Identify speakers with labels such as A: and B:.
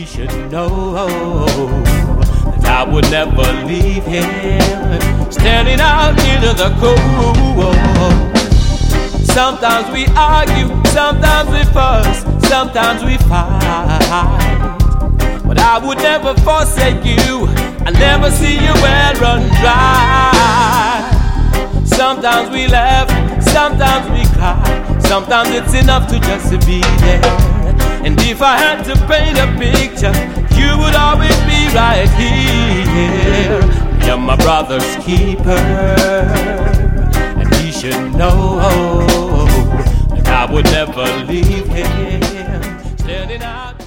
A: he should know that I would never leave him standing out into the cold. Sometimes we argue, sometimes we fuss, sometimes we fight, but I would never forsake you. I never see you well run dry. Sometimes we laugh, sometimes we cry, sometimes it's enough to just be there. And if I had to paint a picture, you would always be right here. You're my brother's keeper, and he should know that I would never leave him standing out.